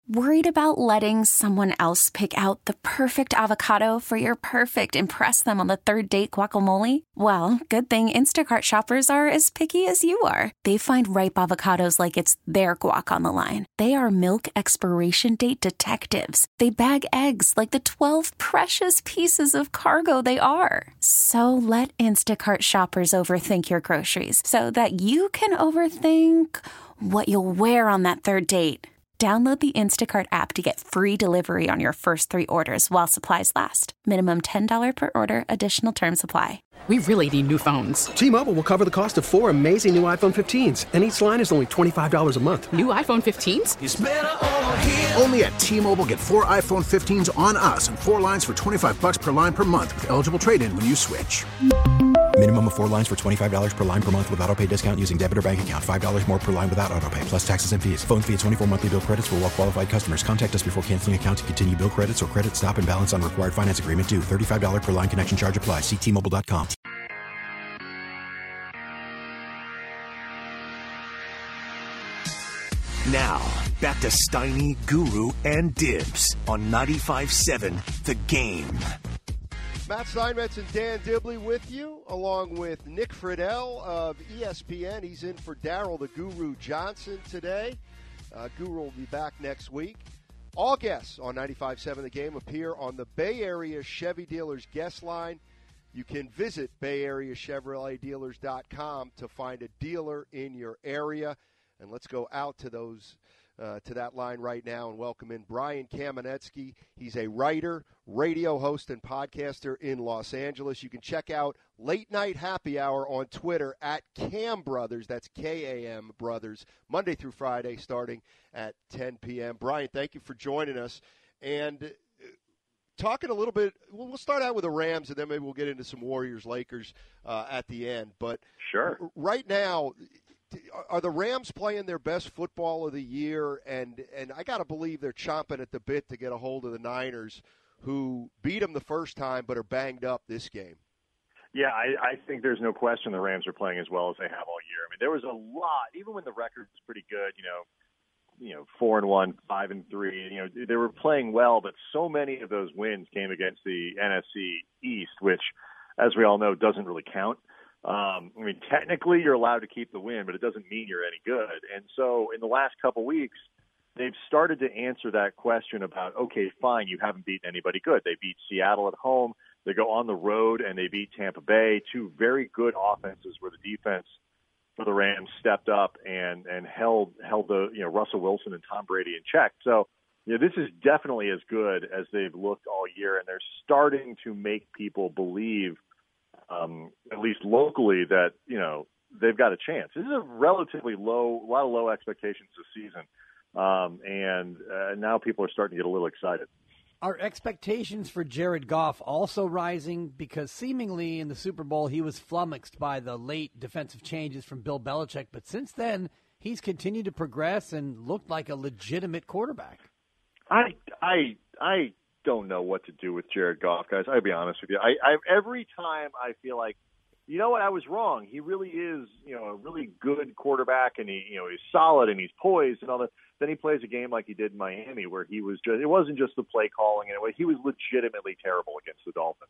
Worried about letting someone else pick out the perfect avocado for your perfect impress them on the third date guacamole? Well, good thing Instacart shoppers are as picky as you are. They find ripe avocados like it's their guac on the line. They are milk expiration date detectives. They bag eggs like the 12 precious pieces of cargo they are. So let Instacart shoppers overthink your groceries so that you can overthink what you'll wear on that third date. Download the Instacart app to get free delivery on your first 3 orders while supplies last. Minimum $10 per order. Additional terms apply. We really need new phones. T-Mobile will cover the cost of 4 amazing new iPhone 15s, and each line is only $25 a month. New iPhone 15s? It's better over here. Only at T-Mobile, get 4 iPhone 15s on us and 4 lines for $25 per line per month with eligible trade-in when you switch. Minimum of 4 lines for $25 per line per month with autopay discount using debit or bank account. $5 more per line without autopay, plus taxes and fees. Phone fee at 24 monthly bill credits for well-qualified customers. Contact us before canceling account to continue bill credits or credit stop and balance on required finance agreement due. $35 per line connection charge applies. See T-Mobile.com. Now, back to Steiny, Guru, and Dibs on 95.7 The Game. Matt Steinmetz and Dan Dibley with you, along with Nick Friedel of ESPN. He's in for Daryl the Guru Johnson today. Guru will be back next week. All guests on 95.7 The Game appear on the Bay Area Chevy Dealers guest line. You can visit BayAreaChevroletDealers.com to find a dealer in your area. And let's go out to to that line right now and welcome in Brian Kamenetsky. He's a writer, radio host, and podcaster in Los Angeles. You can check out Late Night Happy Hour on Twitter at Cam Brothers. That's K-A-M Brothers, Monday through Friday starting at 10 p.m. Brian, thank you for joining us. And talking a little bit, we'll start out with the Rams, and then maybe we'll get into some Warriors-Lakers at the end. But sure. Right now, are the Rams playing their best football of the year? And I got to believe they're chomping at the bit to get a hold of the Niners, who beat them the first time but are banged up this game. Yeah, I think there's no question the Rams are playing as well as they have all year. I mean, there was a lot, even when the record was pretty good, 4-1, 5-3, they were playing well, but so many of those wins came against the NFC East, which, as we all know, doesn't really count. Technically you're allowed to keep the win, but it doesn't mean you're any good. And so in the last couple weeks, they've started to answer that question about, okay, fine, you haven't beaten anybody good. They beat Seattle at home. They go on the road and they beat Tampa Bay, 2 very good offenses where the defense for the Rams stepped up and held the, Russell Wilson and Tom Brady in check. So, this is definitely as good as they've looked all year, and they're starting to make people believe, at least locally, that, they've got a chance. This is a relatively a lot of low expectations this season. And now people are starting to get a little excited. Are expectations for Jared Goff also rising? Because seemingly in the Super Bowl, he was flummoxed by the late defensive changes from Bill Belichick. But since then, he's continued to progress and looked like a legitimate quarterback. I don't know what to do with Jared Goff, guys. I'll be honest with you. Every time I feel like, you know what, I was wrong. He really is, a really good quarterback, and he's solid and he's poised and all that. Then he plays a game like he did in Miami, where he was it wasn't just the play calling anyway. He was legitimately terrible against the Dolphins.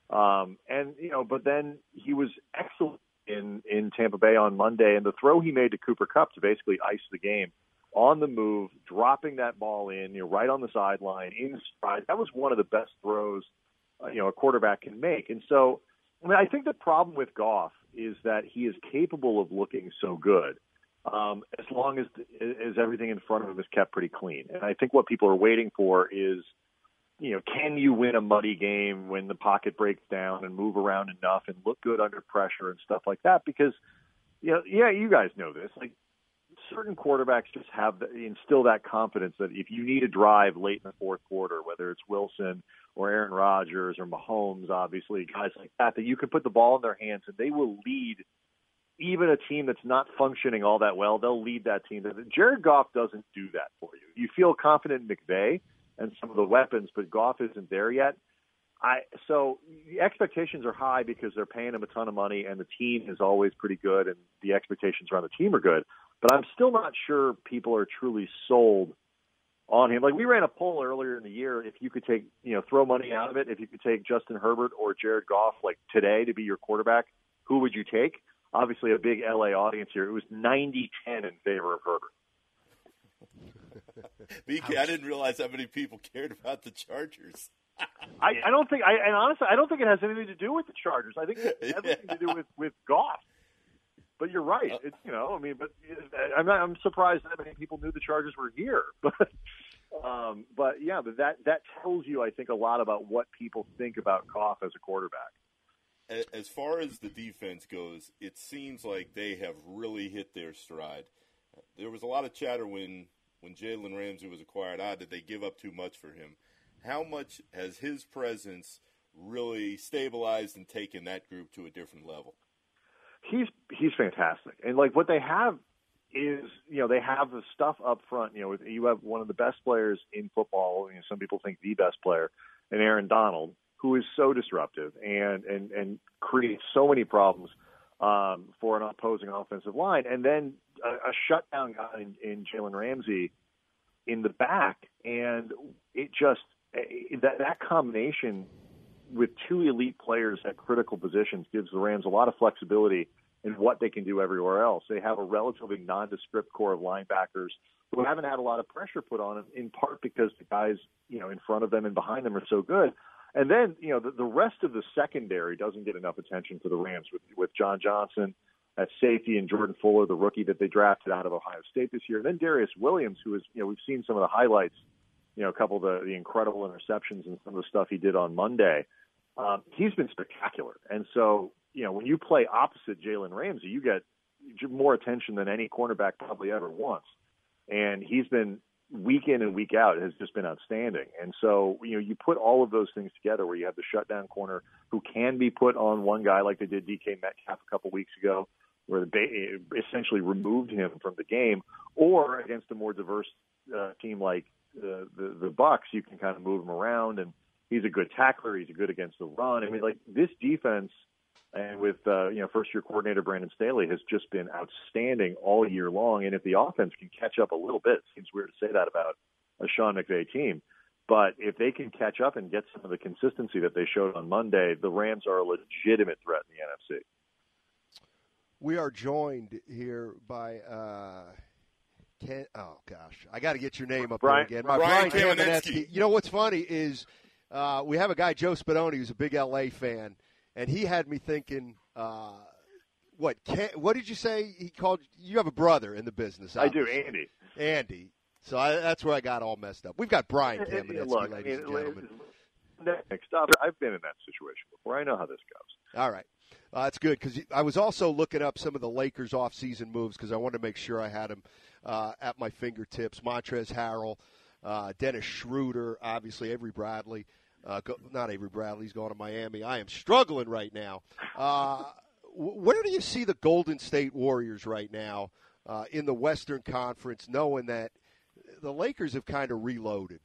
But then he was excellent in Tampa Bay on Monday, and the throw he made to Cooper Kupp to basically ice the game on the move, dropping that ball in, right on the sideline, in stride. That was one of the best throws, a quarterback can make. And so, I think the problem with Goff is that he is capable of looking so good, as long as everything in front of him is kept pretty clean. And I think what people are waiting for is, can you win a muddy game when the pocket breaks down and move around enough and look good under pressure and stuff like that? Because, you guys know this, certain quarterbacks just instill that confidence that if you need a drive late in the fourth quarter, whether it's Wilson or Aaron Rodgers or Mahomes, obviously, guys like that you can put the ball in their hands and they will lead even a team that's not functioning all that well. They'll lead that team. Jared Goff doesn't do that for you. You feel confident in McVay and some of the weapons, but Goff isn't there yet. So the expectations are high because they're paying him a ton of money and the team is always pretty good and the expectations around the team are good. But I'm still not sure people are truly sold on him. Like we ran a poll earlier in the year, if you could take, throw money out of it, if you could take Justin Herbert or Jared Goff like today to be your quarterback, who would you take? Obviously a big LA audience here. It was 90-10 in favor of Herbert. BK, I didn't realize how many people cared about the Chargers. I don't think, and honestly, I don't think it has anything to do with the Chargers. I think it has everything to do with Goff. But you're right. It's, but I'm surprised that many people knew the Chargers were here. But that tells you, I think, a lot about what people think about Goff as a quarterback. As far as the defense goes, it seems like they have really hit their stride. There was a lot of chatter when Jalen Ramsey was acquired, did they give up too much for him? How much has his presence really stabilized and taken that group to a different level? He's fantastic. And, like, what they have is, they have the stuff up front. You have one of the best players in football, some people think the best player, and Aaron Donald, who is so disruptive and creates so many problems for an opposing offensive line. And then a shutdown guy in Jalen Ramsey in the back. And it just that combination with two elite players at critical positions gives the Rams a lot of flexibility in what they can do everywhere else. They have a relatively nondescript core of linebackers who haven't had a lot of pressure put on them, in part because the guys, in front of them and behind them are so good. And then, the rest of the secondary doesn't get enough attention for the Rams with John Johnson at safety and Jordan Fuller, the rookie that they drafted out of Ohio State this year. And then Darius Williams, who is, we've seen some of the highlights, a couple of the incredible interceptions and some of the stuff he did on Monday. He's been spectacular. And so, when you play opposite Jalen Ramsey, you get more attention than any cornerback probably ever wants. And he's been, week in and week out, has just been outstanding. And so, you put all of those things together where you have the shutdown corner who can be put on one guy like they did DK Metcalf a couple weeks ago, where they essentially removed him from the game, or against a more diverse team like the Bucs, you can kind of move him around, and he's a good tackler. He's good against the run. I mean, like, this defense, and with first-year coordinator Brandon Staley, has just been outstanding all year long. And if the offense can catch up a little bit, it seems weird to say that about a Sean McVay team, but if they can catch up and get some of the consistency that they showed on Monday, the Rams are a legitimate threat in the NFC. We are joined here by Ken. Oh gosh, I got to get your name up there again. Brian Kamenetsky. You know what's funny is we have a guy, Joe Spadoni, who's a big LA fan. And he had me thinking, what did you say he called? You have a brother in the business. Obviously. I do, Andy. So that's where I got all messed up. We've got Brian Kamenetsky, ladies and gentlemen. Next up, I've been in that situation before. I know how this goes. All right. That's good, because I was also looking up some of the Lakers off-season moves because I wanted to make sure I had them at my fingertips. Montrezl Harrell, Dennis Schroeder, obviously Avery Bradley. Not Avery Bradley. He's going to Miami. I am struggling right now. Where do you see the Golden State Warriors right now in the Western Conference, knowing that the Lakers have kind of reloaded?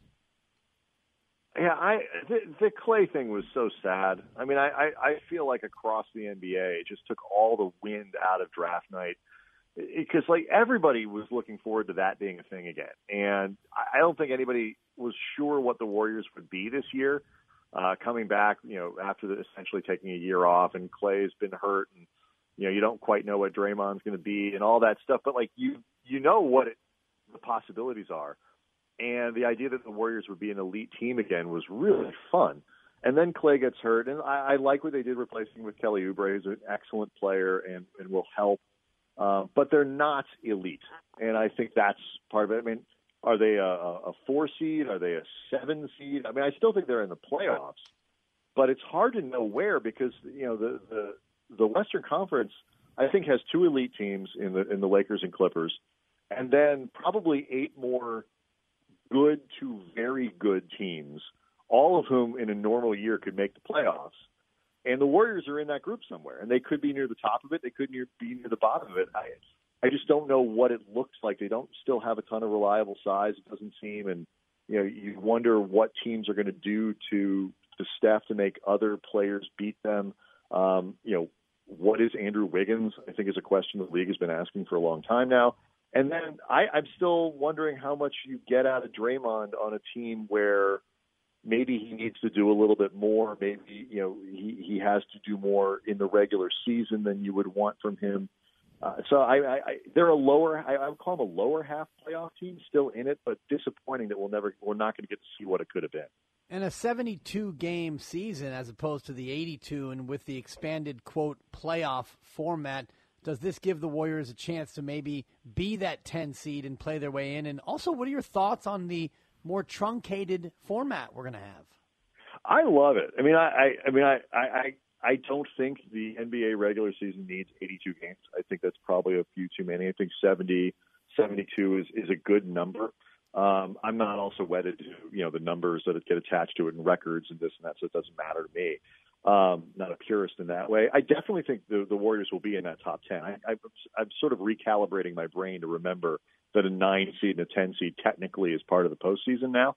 Yeah, the Clay thing was so sad. I mean, I feel like across the NBA, it just took all the wind out of draft night. Because, everybody was looking forward to that being a thing again. And I don't think anybody was sure what the Warriors would be this year, coming back, after essentially taking a year off, and Clay's been hurt, and, you don't quite know what Draymond's going to be and all that stuff. But, you know what the possibilities are. And the idea that the Warriors would be an elite team again was really fun. And then Clay gets hurt, and I like what they did replacing with Kelly Oubre, who's an excellent player and will help. But they're not elite, and I think that's part of it. I mean, are they a 4 seed? Are they a 7 seed? I mean, I still think they're in the playoffs, but it's hard to know where, because the Western Conference, I think, has 2 elite teams in the Lakers and Clippers, and then probably 8 more good to very good teams, all of whom in a normal year could make the playoffs. And the Warriors are in that group somewhere, and they could be near the top of it. They could be near the bottom of it. I just don't know what it looks like. They don't still have a ton of reliable size, it doesn't seem. And, you wonder what teams are going to do to Steph to make other players beat them. What is Andrew Wiggins? I think is a question the league has been asking for a long time now. And then I'm still wondering how much you get out of Draymond on a team where maybe he needs to do a little bit more. Maybe, he has to do more in the regular season than you would want from him. So they're I would call them a lower half playoff team, still in it, but disappointing that we're not going to get to see what it could have been. And a 72-game season as opposed to the 82, and with the expanded, quote, playoff format, does this give the Warriors a chance to maybe be that 10 seed and play their way in? And also, what are your thoughts on the more truncated format we're going to have? I love it. I don't think the NBA regular season needs 82 games. I think that's probably a few too many. I think 70, 72 is a good number. I'm not also wedded to, the numbers that get attached to it and records and this and that, so it doesn't matter to me. Not a purist in that way. I definitely think the Warriors will be in that top 10. I'm sort of recalibrating my brain to remember that a 9 seed and a 10 seed technically is part of the postseason now.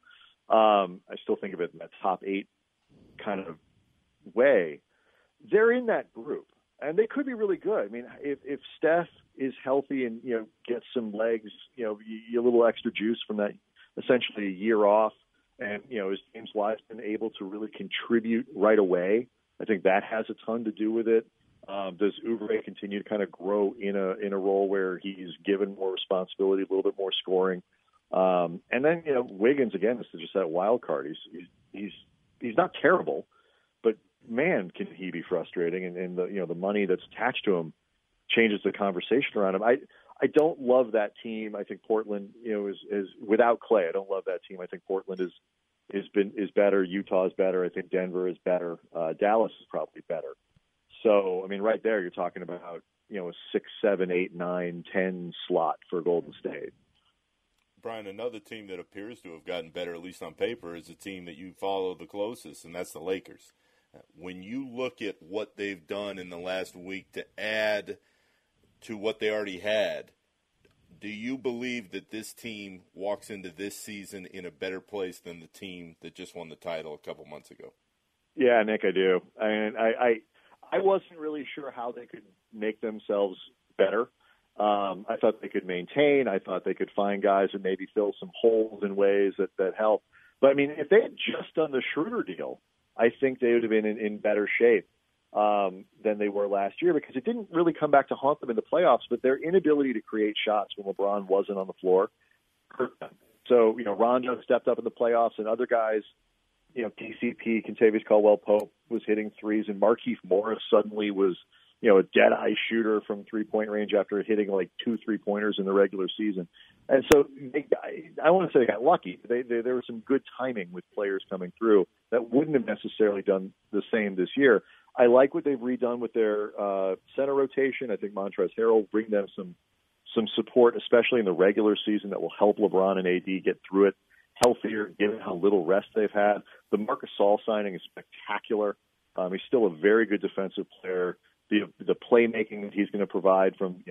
I still think of it in that top 8 kind of way. They're in that group, and they could be really good. I mean, if Steph is healthy and, gets some legs, a little extra juice from that essentially a year off, and, is James Wiseman able to really contribute right away? I think that has a ton to do with it. Does Oubre continue to kind of grow in a role where he's given more responsibility, a little bit more scoring? And then, Wiggins, again, is just that wild card. He's not terrible, but man, can he be frustrating. And the money that's attached to him changes the conversation around him. I don't love that team. I think Portland, is without Clay. I don't love that team. I think Portland is better. Utah is better. I think Denver is better. Dallas is probably better. So, I mean, right there, you're talking about, a 6, 7, 8, 9, 10 slot for Golden State. Brian, another team that appears to have gotten better, at least on paper, is a team that you follow the closest, and that's the Lakers. When you look at what they've done in the last week to add to what they already had, do you believe that this team walks into this season in a better place than the team that just won the title a couple months ago? Yeah, Nick, I do. I mean, I wasn't really sure how they could make themselves better. I thought they could maintain. I thought they could find guys and maybe fill some holes in ways that help. But, I mean, if they had just done the Schroeder deal, I think they would have been in better shape than they were last year, because it didn't really come back to haunt them in the playoffs, but their inability to create shots when LeBron wasn't on the floor hurt them. So, Rondo stepped up in the playoffs, and other guys, KCP, Kentavious Caldwell-Pope was hitting threes, and Markieff Morris suddenly was, a dead-eye shooter from three-point range after hitting like 2 3-pointers in the regular season. And so I want to say they got lucky. There was some good timing with players coming through that wouldn't have necessarily done the same this year. I like what they've redone with their center rotation. I think Montrezl Harrell will bring them some support, especially in the regular season, that will help LeBron and AD get through it healthier, given how little rest they've had. The Marc Gasol signing is spectacular. He's still a very good defensive player. The playmaking that he's going to provide from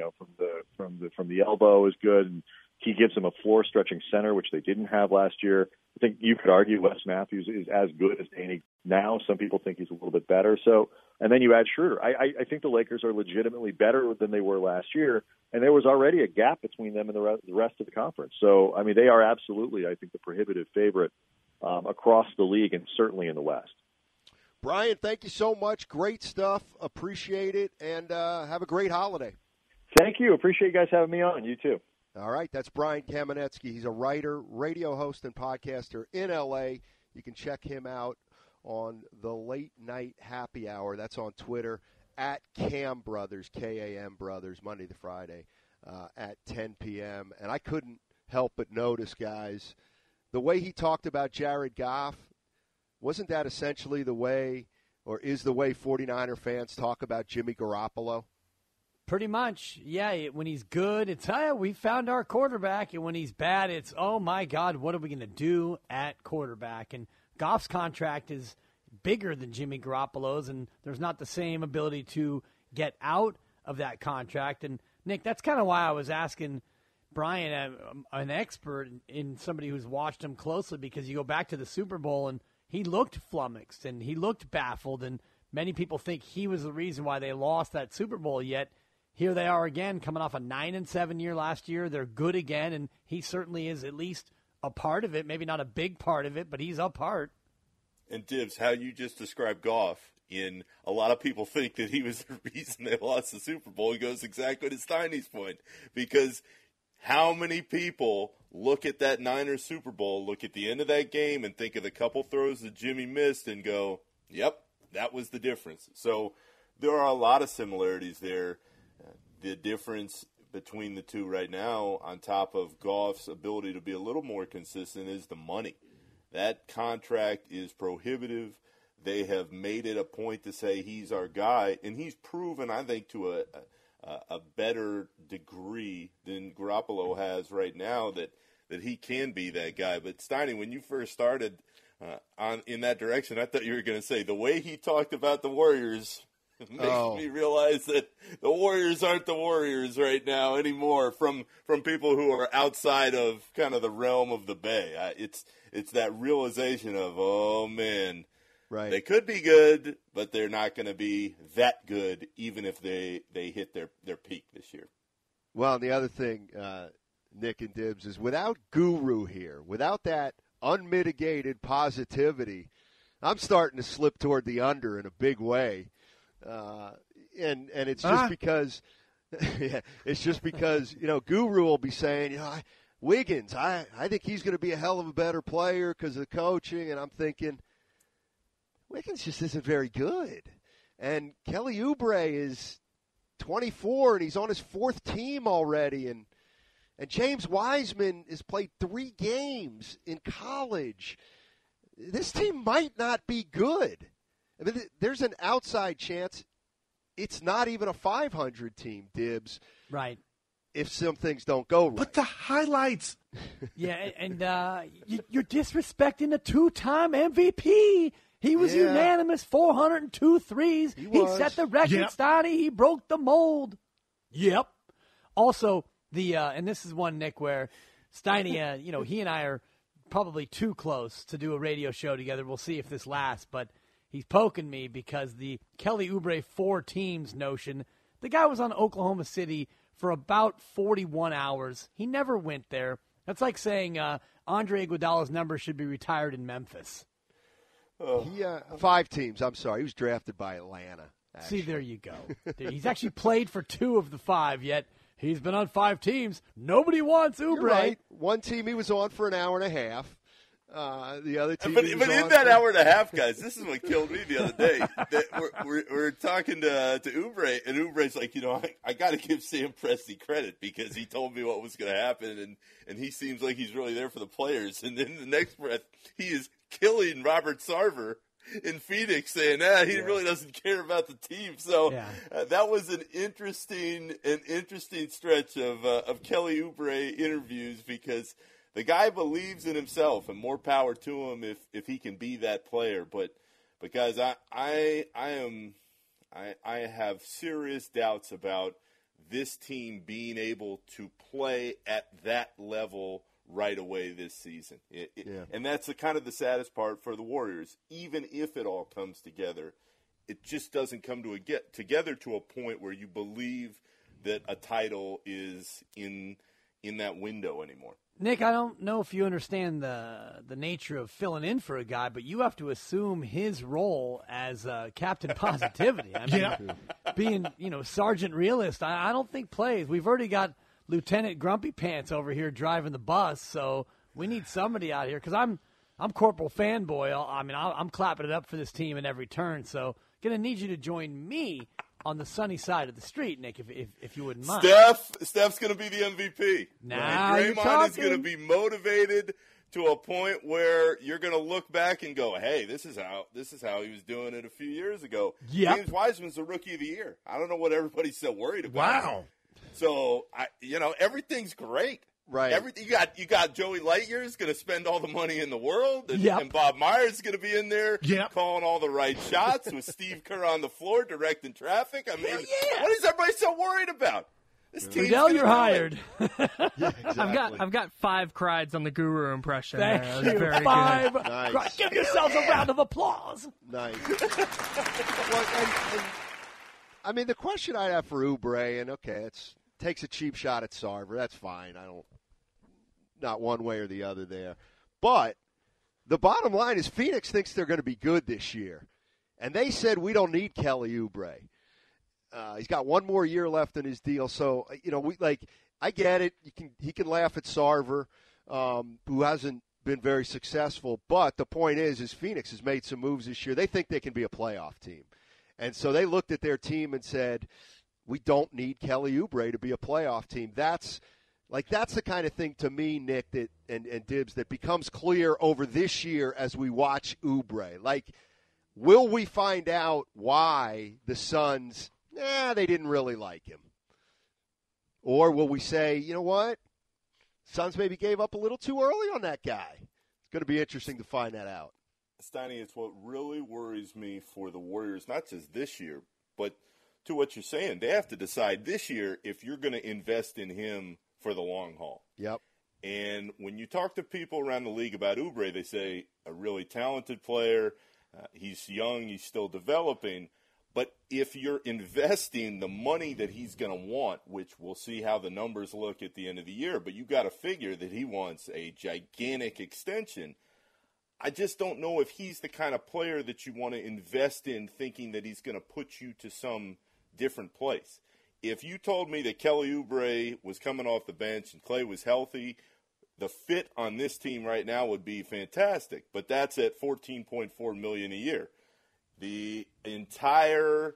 the elbow is good, and he gives them a floor stretching center, which they didn't have last year. I think you could argue Wes Matthews is as good as Danny now. Some people think he's a little bit better. So, and then you add Schroeder. I think the Lakers are legitimately better than they were last year, and there was already a gap between them and the rest of the conference. So, I mean, they are absolutely, I think, the prohibitive favorite across the league and certainly in the West. Brian, thank you so much. Great stuff. Appreciate it, and have a great holiday. Thank you. Appreciate you guys having me on. You too. All right, that's Brian Kamenetsky. He's a writer, radio host, and podcaster in L.A. You can check him out on the Late Night Happy Hour. That's on Twitter, at Cam Brothers, K-A-M Brothers, Monday to Friday at 10 p.m. And I couldn't help but notice, guys, the way he talked about Jared Goff. Wasn't that essentially the way, or is the way 49er fans talk about Jimmy Garoppolo? Pretty much, yeah. When he's good, it's, hey, we found our quarterback. And when he's bad, it's, oh, my God, what are we going to do at quarterback? And Goff's contract is bigger than Jimmy Garoppolo's, and there's not the same ability to get out of that contract. And, Nick, that's kind of why I was asking Brian, an expert in somebody who's watched him closely, because you go back to the Super Bowl, and he looked flummoxed, and he looked baffled, and many people think he was the reason why they lost that Super Bowl, yet here they are again, coming off a 9-7 year last year. They're good again, and he certainly is at least a part of it. Maybe not a big part of it, but he's a part. And Dibs, how you just described Goff, in a lot of people think that he was the reason they lost the Super Bowl. He goes exactly to Steiny's point, because how many people look at that Niners Super Bowl, look at the end of that game, and think of the couple throws that Jimmy missed and go, yep, that was the difference. So there are a lot of similarities there. The difference between the two right now, on top of Goff's ability to be a little more consistent, is the money. That contract is prohibitive. They have made it a point to say he's our guy, and he's proven, I think, to a better degree than Garoppolo has right now that he can be that guy. But Steiny, when you first started in that direction, I thought you were going to say the way he talked about the Warriors makes me realize that the Warriors aren't the Warriors right now anymore from people who are outside of kind of the realm of the Bay. It's that realization of, oh, man, right, they could be good, but they're not going to be that good even if they hit their peak this year. Well, and the other thing, Nick and Dibs, is without Guru here, without that unmitigated positivity, I'm starting to slip toward the under in a big way. And it's just because it's just because, Guru will be saying, Wiggins, I think he's going to be a hell of a better player because of the coaching. And I'm thinking, Wiggins just isn't very good. And Kelly Oubre is 24, and he's on his fourth team already. And James Wiseman has played 3 games in college. This team might not be good. I mean, there's an outside chance it's not even a 500 team, Dibs. Right. If some things don't go right. But the highlights. Yeah, and you're disrespecting a 2-time MVP. He was unanimous, 402 threes. He set the record, Yep. Steiny. He broke the mold. Yep. Also, and this is one, Nick, where Steiny, he and I are probably too close to do a radio show together. We'll see if this lasts, but he's poking me because the Kelly Oubre 4 teams notion, the guy was on Oklahoma City for about 41 hours. He never went there. That's like saying Andre Iguodala's number should be retired in Memphis. He 5 teams. I'm sorry. He was drafted by Atlanta. Actually. See, there you go. He's actually played for 2 of the 5, yet he's been on 5 teams. Nobody wants Oubre. You're right. One team he was on for an hour and a half. The other team, but in that hour and a half, guys, this is what killed me the other day. We're talking to Oubre, and Oubre's like, I got to give Sam Presti credit because he told me what was going to happen, and he seems like he's really there for the players. And then in the next breath, he is killing Robert Sarver in Phoenix, saying, he really doesn't care about the team. So that was an interesting stretch of Kelly Oubre interviews because the guy believes in himself, and more power to him if he can be that player. But guys, I have serious doubts about this team being able to play at that level right away this season. And that's the saddest part for the Warriors. Even if it all comes together, it just doesn't come together to a point where you believe that a title is in that window anymore. Nick, I don't know if you understand the nature of filling in for a guy, but you have to assume his role as Captain Positivity. I mean, being, Sergeant Realist, I don't think plays. We've already got Lieutenant Grumpy Pants over here driving the bus, so we need somebody out here because I'm Corporal Fanboy. I'm clapping it up for this team in every turn, so going to need you to join me on the sunny side of the street, Nick, if you wouldn't mind. Steph's going to be the MVP. Now Draymond is going to be motivated to a point where you're going to look back and go, hey, this is how he was doing it a few years ago. Yep. James Wiseman's the Rookie of the Year. I don't know what everybody's so worried about. Wow. So, everything's great. Right. You got Joey Lightyear's going to spend all the money in the world, and, Yep. and Bob Myers is going to be in there Yep. calling all the right shots with Steve Kerr on the floor directing traffic. I mean, yeah. what is everybody so worried about? This team's Fidel, gonna you're do it. hired. I've got 5 crides on the Guru impression. Thank That was you. very 5. good. Nice. Give yourselves a round of applause. Nice. Well, I mean, the question I have for Oubre, and okay, it takes a cheap shot at Sarver. That's fine. Not one way or the other there. But the bottom line is Phoenix thinks they're going to be good this year. And they said we don't need Kelly Oubre. He's got one more year left in his deal. So, I get it. He can laugh at Sarver, who hasn't been very successful. But the point is Phoenix has made some moves this year. They think they can be a playoff team. And so they looked at their team and said, we don't need Kelly Oubre to be a playoff team. That's the kind of thing to me, Nick, and Dibbs, that becomes clear over this year as we watch Oubre. Will we find out why the Suns, they didn't really like him? Or will we say, you know what? Suns maybe gave up a little too early on that guy. It's going to be interesting to find that out. Steiny, it's what really worries me for the Warriors, not just this year, but to what you're saying. They have to decide this year if you're going to invest in him for the long haul. Yep. And when you talk to people around the league about Oubre, they say a really talented player, he's young, he's still developing. But if you're investing the money that he's going to want, which we'll see how the numbers look at the end of the year, but you got to figure that he wants a gigantic extension. I just don't know if he's the kind of player that you want to invest in thinking that he's going to put you to some different place. If you told me that Kelly Oubre was coming off the bench and Klay was healthy, the fit on this team right now would be fantastic. But that's at $14.4 million a year. The entire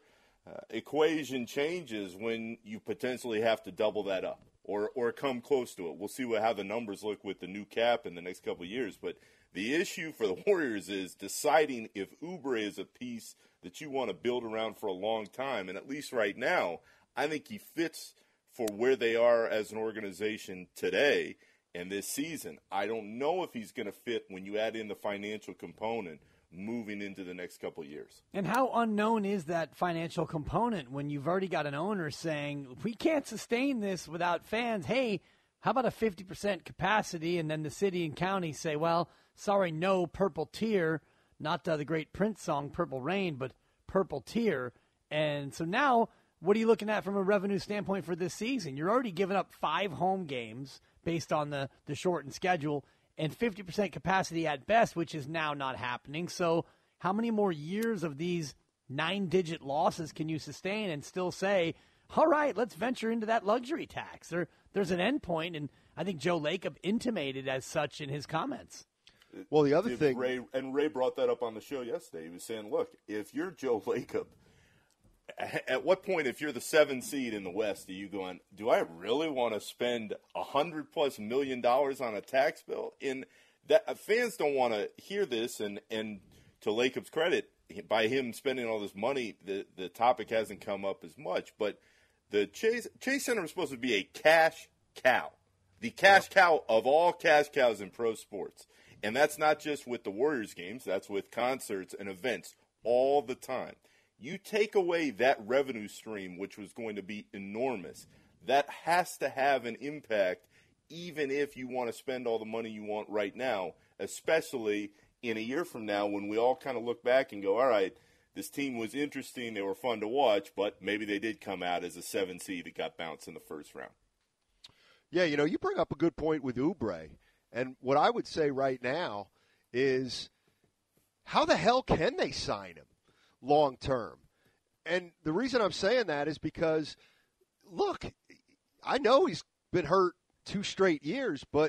equation changes when you potentially have to double that up or come close to it. We'll see how the numbers look with the new cap in the next couple of years. But the issue for the Warriors is deciding if Oubre is a piece that you want to build around for a long time. And at least right now, I think he fits for where they are as an organization today and this season. I don't know if he's going to fit when you add in the financial component moving into the next couple of years. And how unknown is that financial component when you've already got an owner saying, we can't sustain this without fans. Hey, how about a 50% capacity? And then the city and county say, well, sorry, no purple tier, not the great Prince song, Purple Rain, but purple tier. And so now what are you looking at from a revenue standpoint for this season? You're already giving up 5 home games based on the shortened schedule and 50% capacity at best, which is now not happening. So how many more years of these 9-digit losses can you sustain and still say, all right, let's venture into that luxury tax? There's an end point, and I think Joe Lacob intimated as such in his comments. Well, the other thing... Ray brought that up on the show yesterday. He was saying, look, if you're Joe Lacob, at what point, if you're the 7th seed in the West, are you going, do I really want to spend $100+ million on a tax bill? And that fans don't want to hear this, and to Lacob's credit, by him spending all this money, the topic hasn't come up as much. But the Chase Center was supposed to be a cash cow, the cash cow of all cash cows in pro sports. And that's not just with the Warriors games. That's with concerts and events all the time. You take away that revenue stream, which was going to be enormous, that has to have an impact even if you want to spend all the money you want right now, especially in a year from now when we all kind of look back and go, all right, this team was interesting, they were fun to watch, but maybe they did come out as a 7 seed that got bounced in the first round. Yeah, you bring up a good point with Oubre. And what I would say right now is how the hell can they sign him long term? And the reason I'm saying that is because, look, I know he's been hurt 2 straight years, but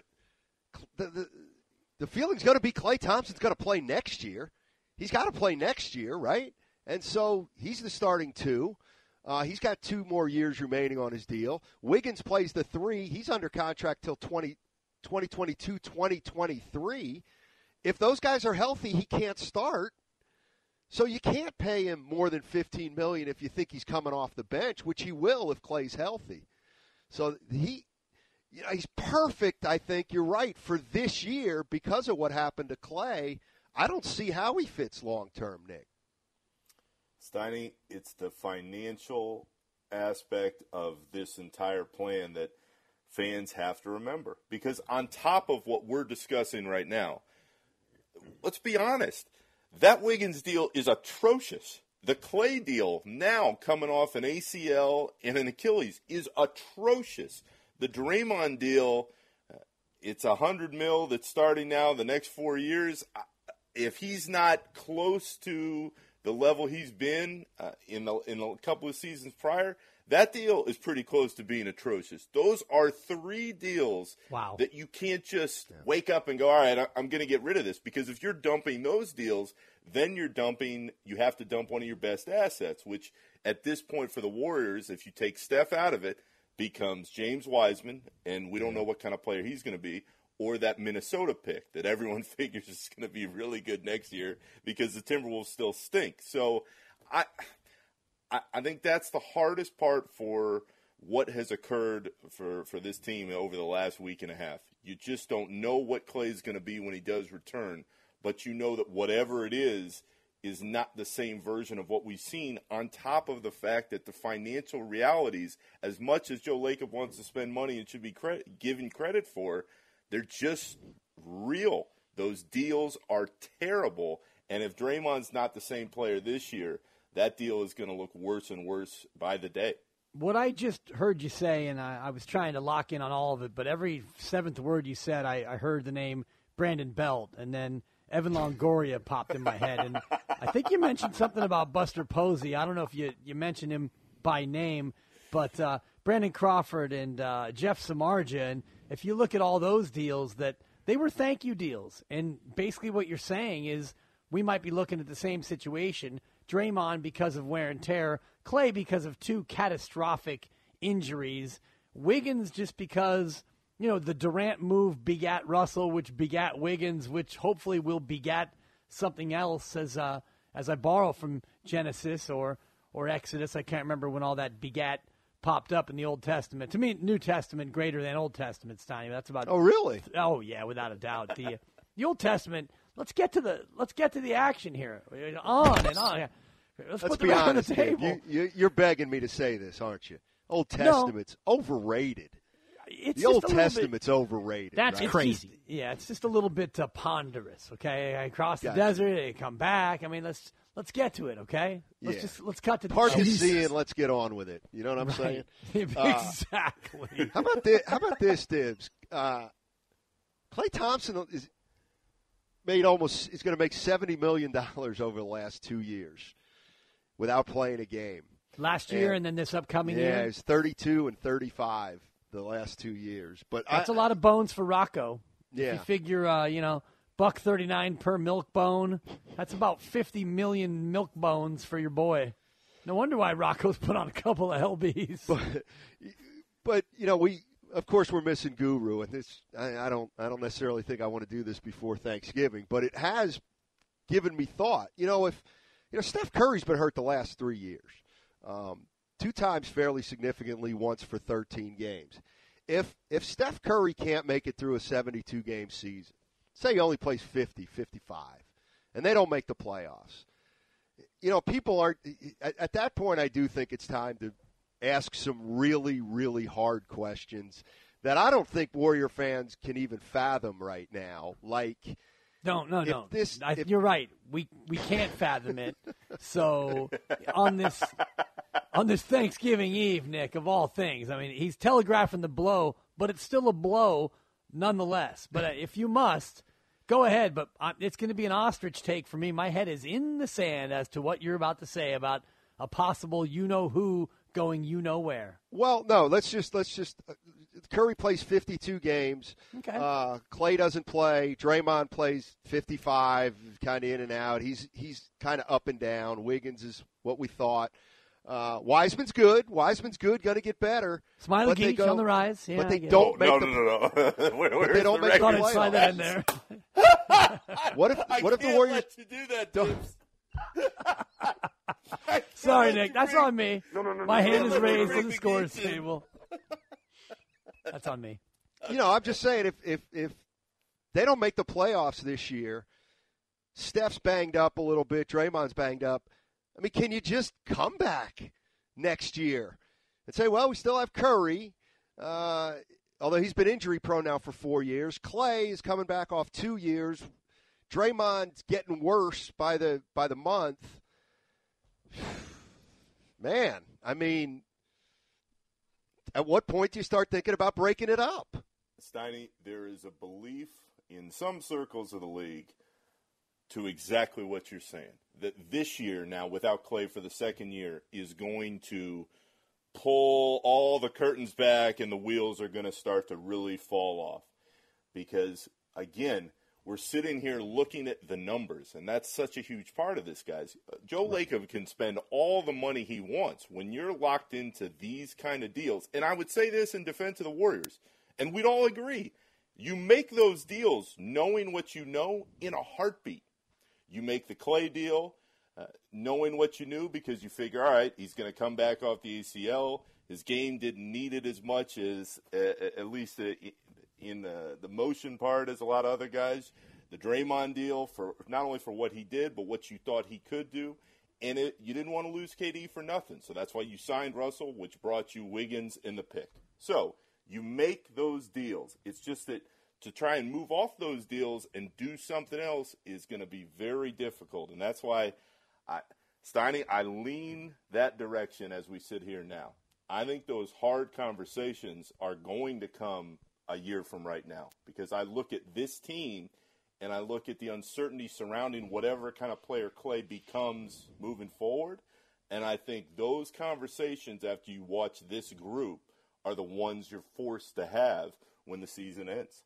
the feeling's going to be Klay Thompson's going to play next year. He's got to play next year, right? And so he's the starting 2. He's got 2 more years remaining on his deal. Wiggins plays the 3. He's under contract till 2022, 2023. If those guys are healthy, he can't start. So you can't pay him more than $15 million if you think he's coming off the bench, which he will if Klay's healthy. So he's perfect, I think. You're right, for this year because of what happened to Klay. I don't see how he fits long-term, Nick. Steiny, it's the financial aspect of this entire plan that fans have to remember. Because on top of what we're discussing right now, let's be honest, that Wiggins deal is atrocious. The Clay deal now coming off an ACL and an Achilles is atrocious. The Draymond deal, it's $100 million that's starting now the next 4 years. If he's not close to the level he's been in a couple of seasons prior, that deal is pretty close to being atrocious. Those are 3 deals that you can't just wake up and go, all right, I'm going to get rid of this. Because if you're dumping those deals, then you have to dump one of your best assets, which at this point for the Warriors, if you take Steph out of it, becomes James Wiseman, and we don't know what kind of player he's going to be, or that Minnesota pick that everyone figures is going to be really good next year because the Timberwolves still stink. So I think that's the hardest part for what has occurred for this team over the last week and a half. You just don't know what Clay is going to be when he does return, but you know that whatever it is not the same version of what we've seen, on top of the fact that the financial realities, as much as Joe Lacob wants to spend money and should be given credit for, they're just real. Those deals are terrible, and if Draymond's not the same player this year, that deal is going to look worse and worse by the day. What I just heard you say, and I was trying to lock in on all of it, but every 7th word you said, I heard the name Brandon Belt, and then Evan Longoria popped in my head. And I think you mentioned something about Buster Posey. I don't know if you mentioned him by name, but Brandon Crawford and Jeff Samardzija. And if you look at all those deals, that they were thank you deals. And basically what you're saying is we might be looking at the same situation. Draymond because of wear and tear, Clay because of 2 catastrophic injuries, Wiggins just because, the Durant move begat Russell, which begat Wiggins, which hopefully will begat something else as I borrow from Genesis or Exodus. I can't remember when all that begat popped up in the Old Testament. To me, New Testament greater than Old Testament, Steiny. That's about. Oh, really? Oh, yeah, without a doubt. The Old Testament. Let's get to the action here. On and on. Let's be honest, on the table. You're begging me to say this, aren't you? Old Testament's overrated. The Old Testament's overrated. That's right? crazy. It's just a little bit ponderous. Okay, I cross the desert, I come back. I mean, let's get to it. Okay, let's cut to the part to see and let's get on with it. You know what I'm saying? Exactly. How about this, Dibs? Klay Thompson is going to make $70 million over the last 2 years without playing a game. Last year and then this upcoming year? Yeah, it's 32 and 35 the last 2 years. But that's a lot of bones for Rocco. Yeah. If you figure, $1.39 per milk bone, that's about 50 million milk bones for your boy. No wonder why Rocco's put on a couple of LBs. But of course, we're missing Guru, and this I don't necessarily think I want to do this before Thanksgiving, but it has given me thought. If Steph Curry's been hurt the last 3 years, 2 times fairly significantly, once for 13 games. If Steph Curry can't make it through a 72-game season, say he only plays 50, 55, and they don't make the playoffs, people aren't at that point. I do think it's time to ask some really, really hard questions that I don't think Warrior fans can even fathom right now. Like, no. You're right. We can't fathom it. So on this Thanksgiving Eve, Nick, of all things, I mean, he's telegraphing the blow, but it's still a blow nonetheless. But if you must, go ahead. But it's going to be an ostrich take for me. My head is in the sand as to what you're about to say about a possible you-know-who going you-know-where. Well, no, let's just Curry plays 52 games. Okay. Clay doesn't play. Draymond plays 55, kind of in and out. He's kind of up and down. Wiggins is what we thought. Wiseman's good. Going to get better. Smiley Geach on the rise. Yeah, but they don't make No. They don't make the playoffs. Slide that in there. What if the Warriors let you do that, Dibs. Sorry, Nick. That's on me. My hand is raised to the scores table. That's on me. I'm just saying, if they don't make the playoffs this year, Steph's banged up a little bit, Draymond's banged up. I mean, can you just come back next year and say, well, we still have Curry, although he's been injury prone now for 4 years. Clay is coming back off 2 years. Draymond's getting worse by the month. Man, I mean, at what point do you start thinking about breaking it up? Steiny, there is a belief in some circles of the league to exactly what you're saying, that this year now, without Clay for the second year, is going to pull all the curtains back and the wheels are going to start to really fall off. Because, again, we're sitting here looking at the numbers, and that's such a huge part of this, guys. Joe Lacob can spend all the money he wants. When you're locked into these kind of deals, and I would say this in defense of the Warriors, and we'd all agree, you make those deals knowing what you know in a heartbeat. You make the Clay deal knowing what you knew because you figure, all right, he's going to come back off the ACL. His game didn't need it as much as at least in the motion part as a lot of other guys. The Draymond deal, for not only for what he did, but what you thought he could do. And you didn't want to lose KD for nothing. So that's why you signed Russell, which brought you Wiggins in the pick. So you make those deals. It's just that to try and move off those deals and do something else is going to be very difficult. And that's why, Steiny, I lean that direction as we sit here now. I think those hard conversations are going to come a year from right now because I look at this team and I look at the uncertainty surrounding whatever kind of player Clay becomes moving forward. And I think those conversations after you watch this group are the ones you're forced to have when the season ends.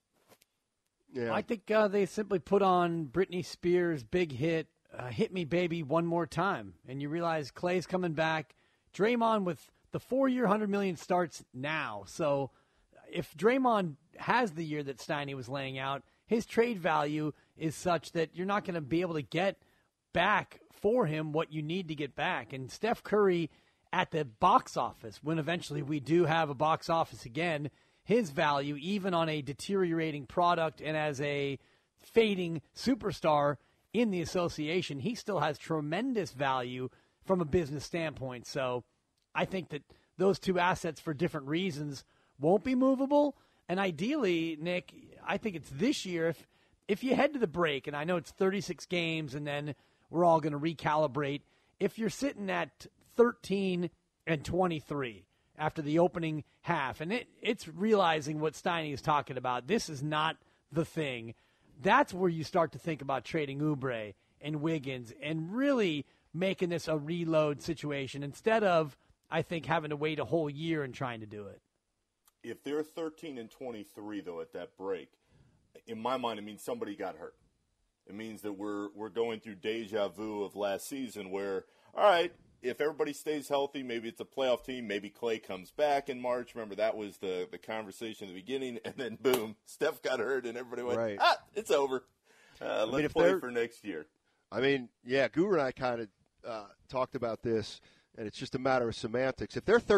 Yeah. I think they simply put on Britney Spears' big hit, Hit Me Baby, one more time. And you realize Clay's coming back. Draymond with the 4-year, $100 million starts now. So if Draymond has the year that Steiny was laying out, his trade value is such that you're not going to be able to get back for him what you need to get back. And Steph Curry at the box office, when eventually we do have a box office again, his value, even on a deteriorating product and as a fading superstar in the association, he still has tremendous value from a business standpoint. So I think that those two assets for different reasons won't be movable. And ideally, Nick, I think it's this year. If you head to the break, and I know it's 36 games and then we're all going to recalibrate, if you're sitting at 13-23 after the opening half, and it's realizing what Steiny is talking about, this is not the thing. That's where you start to think about trading Oubre and Wiggins and really making this a reload situation instead of, I think, having to wait a whole year and trying to do it. If they're 13-23, though, at that break, in my mind, it means somebody got hurt. It means that we're going through deja vu of last season where, all right, if everybody stays healthy, maybe it's a playoff team, maybe Clay comes back in March. Remember, that was the conversation in the beginning, and then, boom, Steph got hurt, and everybody went, it's over. Let's play for next year. I mean, yeah, Guru and I kind of talked about this, and it's just a matter of semantics. If they're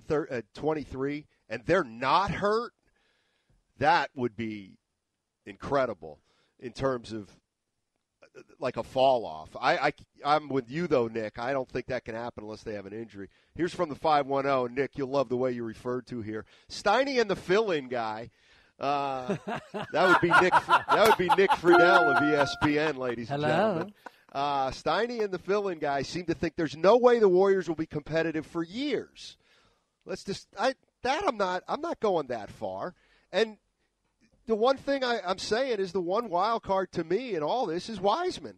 13-23 and they're not hurt, that would be incredible in terms of like a fall off. I'm with you though, Nick. I don't think that can happen unless they have an injury. Here's from the 510. Nick, you'll love the way you referred to here. Steiny and the fill-in guy. That would be Nick. That would be Nick Friedel of ESPN, ladies and gentlemen. Steiny and the fill-in guy seem to think there's no way the Warriors will be competitive for years. I'm not going that far. And the one thing I'm saying is the one wild card to me in all this is Wiseman.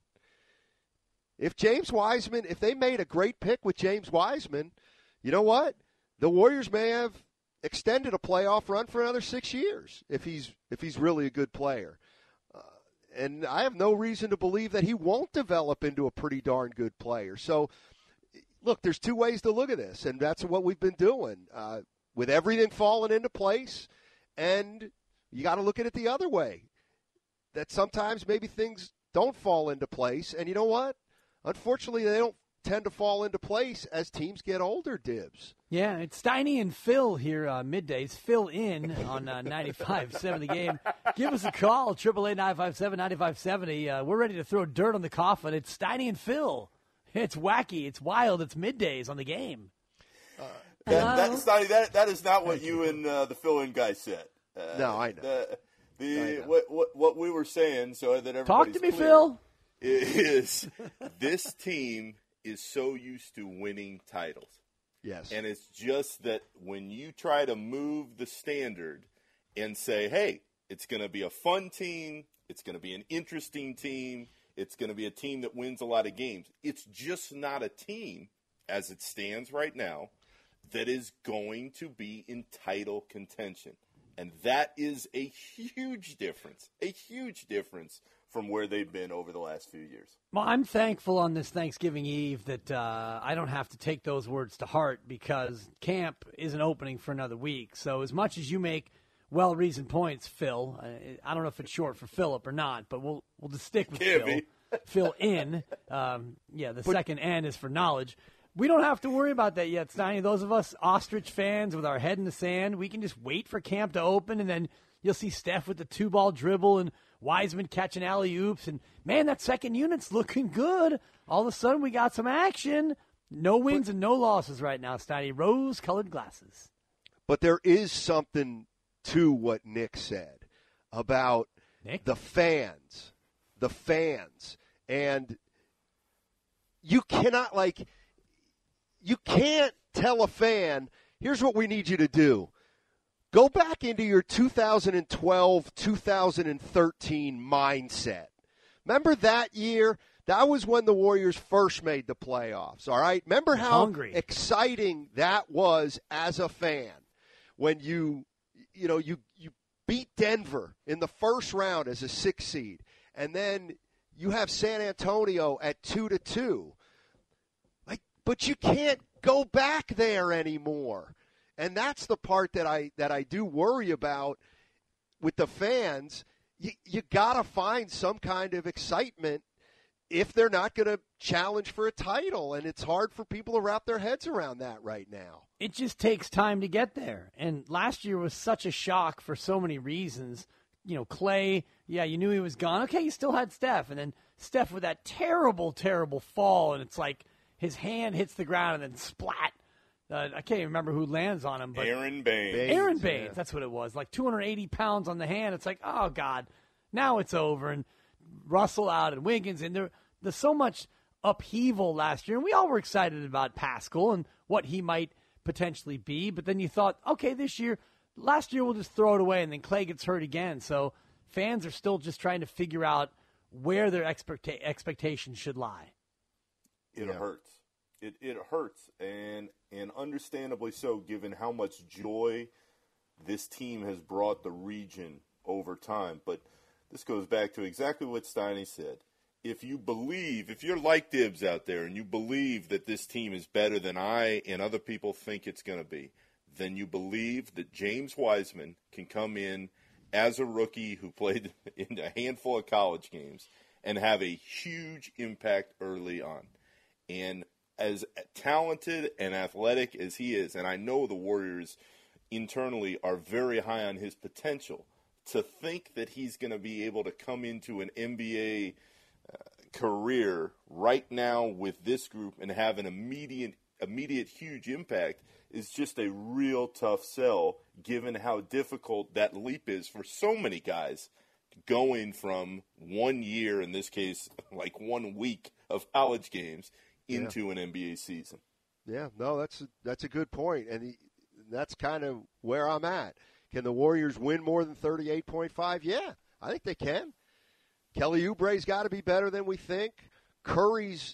If they made a great pick with James Wiseman, you know what? The Warriors may have extended a playoff run for another 6 years if he's really a good player. And I have no reason to believe that he won't develop into a pretty darn good player. So, look, there's two ways to look at this, and that's what we've been doing. With everything falling into place, and you got to look at it the other way, that sometimes maybe things don't fall into place. And you know what? Unfortunately, they don't tend to fall into place as teams get older, Dibs. Yeah, it's Steiny and Phil here middays. Phil in on 95.7 The Game. Give us a call, 888-957-9570. We're ready to throw dirt on the coffin. It's Steiny and Phil. It's wacky. It's wild. It's middays on The Game. Steiny, that is not what you and the fill-in guy said. No, I know. I know. What we were saying, so that everybody's talk to me, clear, Phil. Is this team is so used to winning titles. Yes. And it's just that when you try to move the standard and say, hey, it's going to be a fun team, it's going to be an interesting team, it's going to be a team that wins a lot of games, it's just not a team, as it stands right now, that is going to be in title contention. And that is a huge difference from where they've been over the last few years. Well, I'm thankful on this Thanksgiving Eve that I don't have to take those words to heart because camp isn't opening for another week. So as much as you make well-reasoned points, Phil, I don't know if it's short for Philip or not, but we'll just stick with Phil. Phil in. Second N is for knowledge. We don't have to worry about that yet, Steiny. Those of us ostrich fans with our head in the sand, we can just wait for camp to open, and then you'll see Steph with the 2-ball dribble and Wiseman catching alley-oops. And, man, that second unit's looking good. All of a sudden we got some action. No wins and no losses right now, Steiny. Rose-colored glasses. But there is something to what Nick said about the fans. The fans. And you cannot, you can't tell a fan, here's what we need you to do. Go back into your 2012, 2013 mindset. Remember that year? That was when the Warriors first made the playoffs, all right? Remember how exciting that was as a fan when you beat Denver in the first round as a 6 seed, and then you have San Antonio at 2-2. But you can't go back there anymore. And that's the part that I do worry about with the fans. You got to find some kind of excitement if they're not going to challenge for a title. And it's hard for people to wrap their heads around that right now. It just takes time to get there. And last year was such a shock for so many reasons. Clay, you knew he was gone. Okay, you still had Steph. And then Steph with that terrible, terrible fall. And it's like, his hand hits the ground and then splat. I can't even remember who lands on him. But Aaron Baines. Aaron Baines, that's what it was. 280 pounds on the hand. It's like, oh, God, now it's over. And Russell out and Wiggins. And there's so much upheaval last year. And we all were excited about Pascal and what he might potentially be. But then you thought, okay, last year we'll just throw it away. And then Clay gets hurt again. So fans are still just trying to figure out where their expectations should lie. It hurts. It hurts, and understandably so, given how much joy this team has brought the region over time. But this goes back to exactly what Steiny said. If you're like Dibs out there and you believe that this team is better than I and other people think it's going to be, then you believe that James Wiseman can come in as a rookie who played in a handful of college games and have a huge impact early on. And as talented and athletic as he is, and I know the Warriors internally are very high on his potential, to think that he's going to be able to come into an NBA career right now with this group and have an immediate huge impact is just a real tough sell, given how difficult that leap is for so many guys going from 1 year, in this case, 1 week of college games, into an NBA season. Yeah, no, that's a good point, and that's kind of where I'm at. Can the Warriors win more than 38.5? Yeah, I think they can. Kelly Oubre's got to be better than we think. Curry's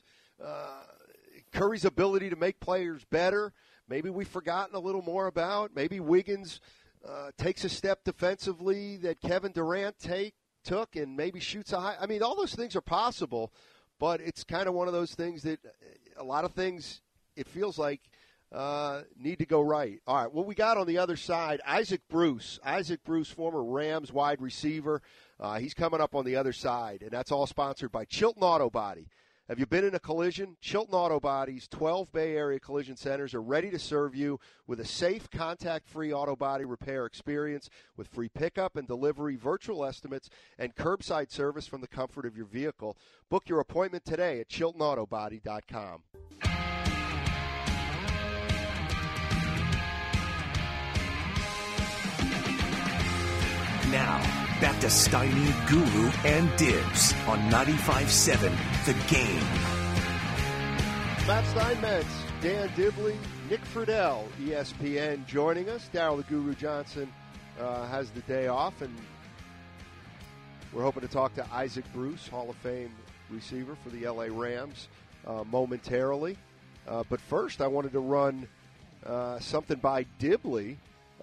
ability to make players better, maybe we've forgotten a little more about. Maybe Wiggins takes a step defensively that Kevin Durant took and maybe shoots a high. I mean, all those things are possible. But it's kind of one of those things that a lot of things, it feels like, need to go right. All right, what we got on the other side, Isaac Bruce, former Rams wide receiver. He's coming up on the other side, and that's all sponsored by Chilton Auto Body. Have you been in a collision? Chilton Auto Body's 12 Bay Area collision centers are ready to serve you with a safe, contact-free auto body repair experience with free pickup and delivery, virtual estimates, and curbside service from the comfort of your vehicle. Book your appointment today at ChiltonAutoBody.com. Now, back to Steiny, Guru, and Dibs on 95.7 The Game. Matt Steinmetz, Dan Dibley, Nick Friedel, ESPN joining us. Darryl the Guru Johnson has the day off, and we're hoping to talk to Isaac Bruce, Hall of Fame receiver for the LA Rams, momentarily. But first, I wanted to run something by Dibley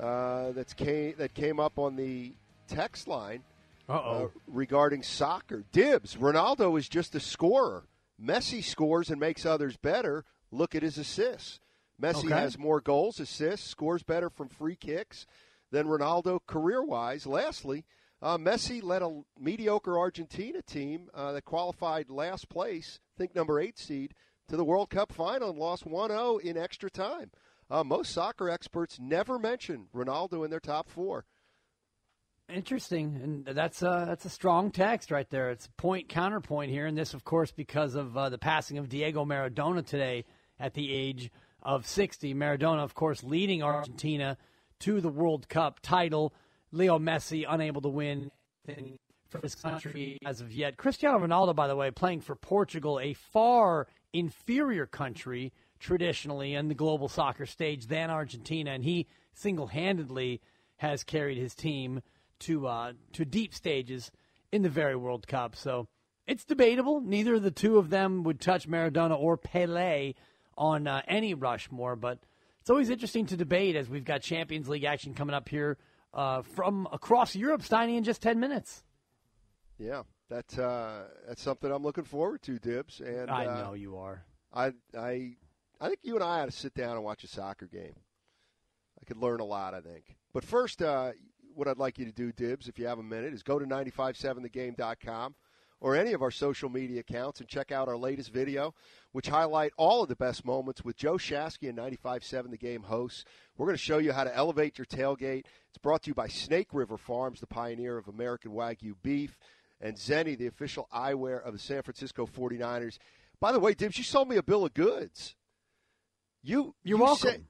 that came up on the text line regarding soccer. Dibs, Ronaldo is just a scorer. Messi scores and makes others better. Look at his assists. Messi has more goals, assists, scores better from free kicks than Ronaldo career-wise. Lastly, Messi led a mediocre Argentina team that qualified last place, I think number 8 seed, to the World Cup final and lost 1-0 in extra time. Most soccer experts never mention Ronaldo in their top 4. Interesting, and that's a strong text right there. It's point counterpoint here, and this, of course, because of the passing of Diego Maradona today at the age of 60. Maradona, of course, leading Argentina to the World Cup title. Leo Messi unable to win for his country as of yet. Cristiano Ronaldo, by the way, playing for Portugal, a far inferior country traditionally in the global soccer stage than Argentina, and he single-handedly has carried his team to deep stages in the very World Cup. So it's debatable. Neither of the two of them would touch Maradona or Pelé on any Rushmore, but it's always interesting to debate as we've got Champions League action coming up here from across Europe, Steiny, in just 10 minutes. Yeah, that's something I'm looking forward to, Dibs. And I know you are. I think you and I ought to sit down and watch a soccer game. I could learn a lot, I think. But first, what I'd like you to do, Dibs, if you have a minute, is go to 957thegame.com or any of our social media accounts and check out our latest video, which highlight all of the best moments with Joe Shasky and 95.7 The Game hosts. We're going to show you how to elevate your tailgate. It's brought to you by Snake River Farms, the pioneer of American Wagyu beef, and Zenni, the official eyewear of the San Francisco 49ers. By the way, Dibs, you sold me a bill of goods. You're welcome.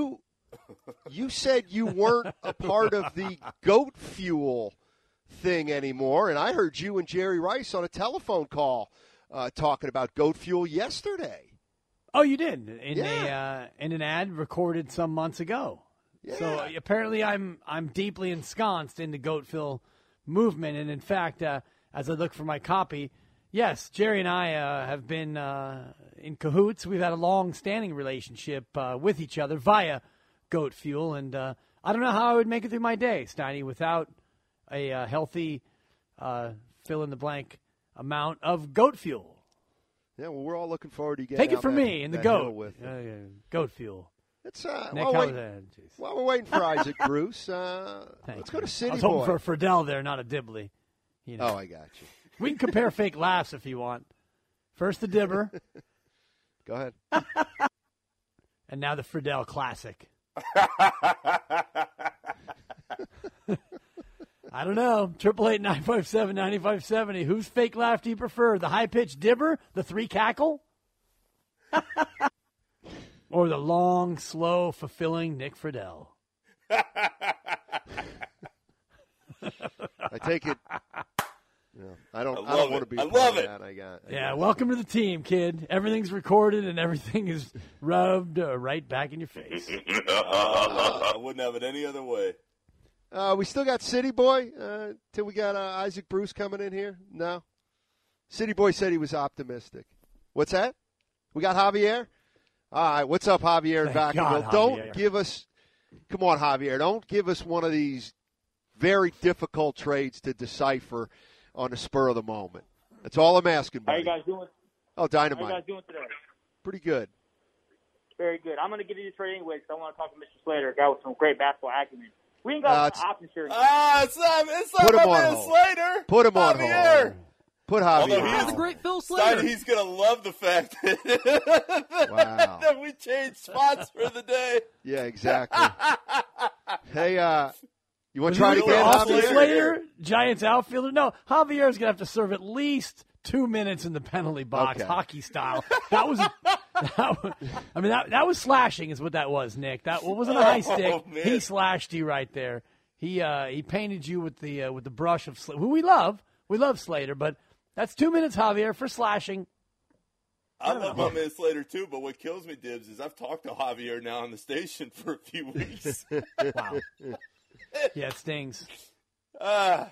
You said you weren't a part of the goat fuel thing anymore, and I heard you and Jerry Rice on a telephone call talking about goat fuel yesterday. Oh, you did? In an ad recorded some months ago. Yeah. So apparently I'm deeply ensconced in the goat fuel movement, and in fact, as I look for my copy, yes, Jerry and I have been in cahoots. We've had a long-standing relationship with each other via goat fuel, and I don't know how I would make it through my day, Steiny, without a healthy fill-in-the-blank amount of goat fuel. Yeah, well, we're all looking forward to getting Take it from me in the goat. With goat fuel. It's while we're waiting for Isaac Bruce, let's go to City Boy. I was hoping for a Friedel there, not a Dibley. You know. Oh, I got you. We can compare fake laughs if you want. First the Dibber. Go ahead. And now the Friedel classic. I don't know. 888-957-9570. Whose fake laugh do you prefer? The high-pitched Dibber? The 3 cackle? Or the long, slow, fulfilling Nick Friedel? I take it. Yeah, I don't want to be a part of that. I got welcome to the team, kid. Everything's recorded and everything is rubbed right back in your face. I wouldn't have it any other way. We still got City Boy till we got Isaac Bruce coming in here? No? City Boy said he was optimistic. What's that? We got Javier? All right, what's up, Javier in Vacaville? Don't give us – come on, Javier. Don't give us one of these very difficult trades to decipher on the spur of the moment. That's all I'm asking, buddy. How you guys doing? Oh, dynamite. How you guys doing today? Pretty good. Very good. I'm going to give you this trade anyway because I want to talk to Mr. Slater, a guy with some great basketball acumen. We ain't got options here. It's not my man Slater. Put him on hold. Put Javier. That's a great Phil Slater. He's going to love the fact that, that we changed spots for the day. Yeah, exactly. Hey, you want to try to get Austin Slater, Giants outfielder? No, Javier's going to have to serve at least 2 minutes in the penalty box, hockey style. That was slashing is what that was, Nick. That wasn't a high stick. Man. He slashed you right there. He painted you with the brush of Slater, who we love. We love Slater, but that's 2 minutes, Javier, for slashing. I love my man Slater too, but what kills me, Dibs, is I've talked to Javier now on the station for a few weeks. Wow. Yeah, it stings. Yeah.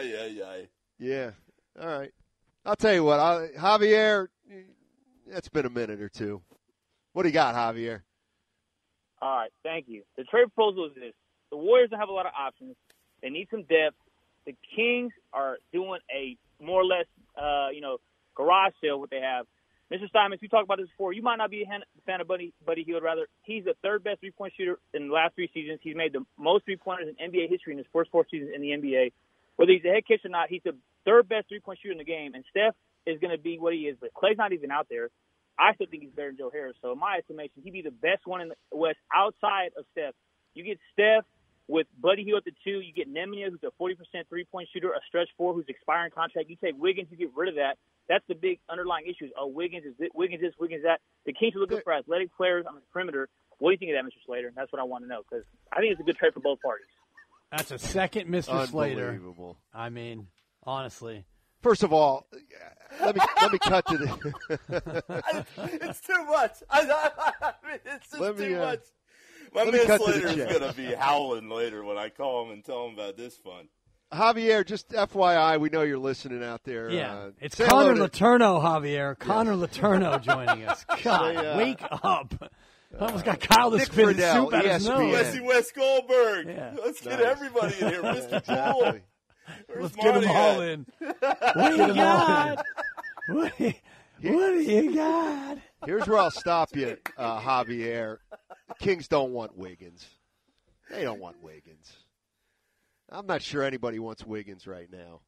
All right. I'll tell you what, Javier, it's been a minute or two. What do you got, Javier? All right, thank you. The trade proposal is this. The Warriors don't have a lot of options. They need some depth. The Kings are doing a more or less, garage sale, what they have. Mr. Steinmetz, we talked about this before. You might not be a fan of Buddy Hield, rather. He's the third best three-point shooter in the last 3 seasons. He's made the most three-pointers in NBA history in his first 4 seasons in the NBA. Whether he's a head coach or not, he's the third best three-point shooter in the game. And Steph is going to be what he is, but Clay's not even out there. I still think he's better than Joe Harris. So in my estimation, he'd be the best one in the West outside of Steph. You get Steph with Buddy Hield at the 2. You get Nemanja, who's a 40% three-point shooter, a stretch 4 who's expiring contract. You take Wiggins, you get rid of that. That's the big underlying issue. Oh, Wiggins is this, Wiggins that. The Kings are looking for athletic players on the perimeter. What do you think of that, Mr. Slater? That's what I want to know, because I think it's a good trade for both parties. That's a second Mr. Slater. Unbelievable. I mean, honestly. First of all, let me cut to the. It's too much. I mean, it's just too much. My man Slater is going to be howling later when I call him and tell him about this fun. Javier, just FYI, we know you're listening out there. Yeah, it's Connor Letourneau, Javier. Connor Letourneau joining us. God, wake up. I almost got Kyle to spit his soup out his nose. Wesley West Goldberg. Yeah. Let's get everybody in here. Mr. Poole. Let's get them all in. What do you got? What do you got? Here's where I'll stop you, Javier. The Kings don't want Wiggins. They don't want Wiggins. I'm not sure anybody wants Wiggins right now.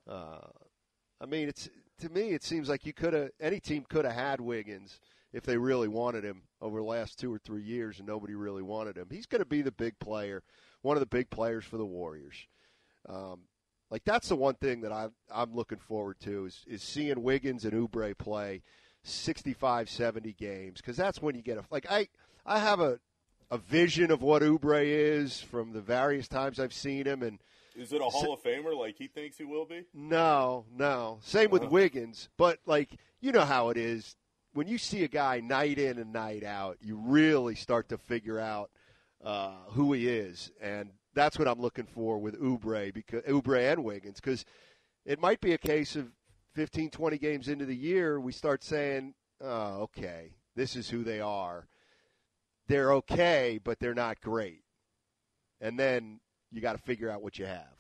I mean, to me, it seems like any team could have had Wiggins if they really wanted him over the last 2 or 3 years, and nobody really wanted him. He's going to be the big player, one of the big players for the Warriors. That's the one thing that I'm looking forward to is seeing Wiggins and Oubre play 65, 70 games, because that's when you get I have a vision of what Oubre is from the various times I've seen him. And is it a Hall of Famer like he thinks he will be? No. Same with Wiggins. But, you know how it is. When you see a guy night in and night out, you really start to figure out who he is. And that's what I'm looking for with Oubre and Wiggins, because it might be a case of 15, 20 games into the year, we start saying, oh, okay, this is who they are. They're okay, but they're not great. And then you got to figure out what you have.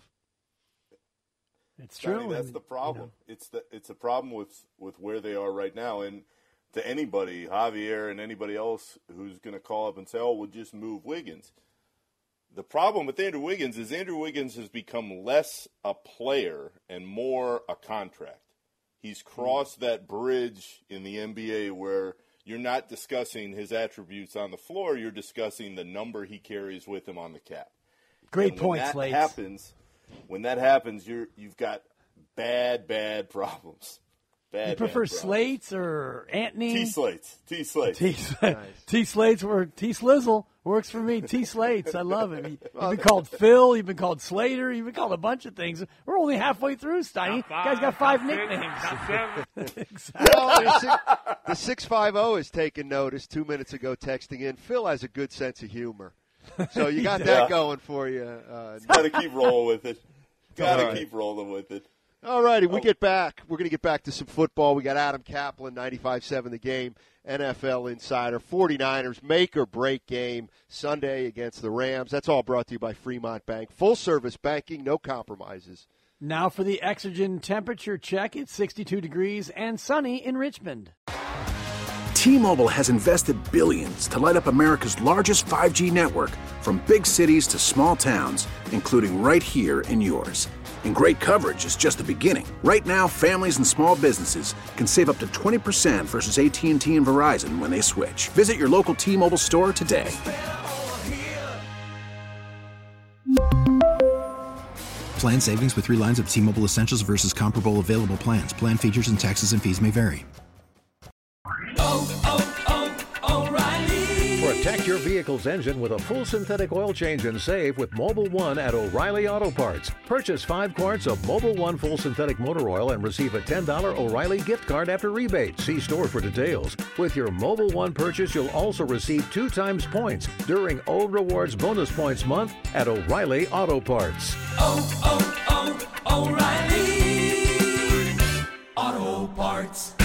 It's true. That's the problem. It's a problem with where they are right now. And to anybody, Javier and anybody else who's going to call up and say, oh, we'll just move Wiggins. The problem with Andrew Wiggins is Andrew Wiggins has become less a player and more a contract. He's crossed that bridge in the NBA where you're not discussing his attributes on the floor. You're discussing the number he carries with him on the cap. Great point, Slate. When that happens, you've got bad problems. You prefer Slates or Antony? T-Slates. Nice. T-Slates or T-Slizzle works for me. T-Slates. I love it. You've been called Phil. You've been called Slater. You've been called a bunch of things. We're only halfway through, Steiny. You guys got 5 nicknames. Exactly. Well, the 650 is taking notice 2 minutes ago texting in. Phil has a good sense of humor. So you got that going for you. Got to keep rolling with it. Keep rolling with it. All righty, we're going to get back to some football. We got Adam Kaplan, 95.7 The Game, NFL Insider. 49ers make-or-break game Sunday against the Rams. That's all brought to you by Fremont Bank. Full-service banking, no compromises. Now for the Exergen temperature check. It's 62 degrees and sunny in Richmond. T-Mobile has invested billions to light up America's largest 5G network, from big cities to small towns, including right here in yours. And great coverage is just the beginning. Right now, families and small businesses can save up to 20% versus AT&T and Verizon when they switch. Visit your local T-Mobile store today. Plan savings with 3 lines of T-Mobile Essentials versus comparable available plans. Plan features and taxes and fees may vary. O'Reilly. For a Protect your vehicle's engine with a full synthetic oil change and save with Mobil 1 at O'Reilly Auto Parts. Purchase 5 quarts of Mobil 1 full synthetic motor oil and receive a $10 O'Reilly gift card after rebate. See store for details. With your Mobil 1 purchase, you'll also receive 2 times points during O Rewards Bonus Points Month at O'Reilly Auto Parts. O'Reilly Auto Parts.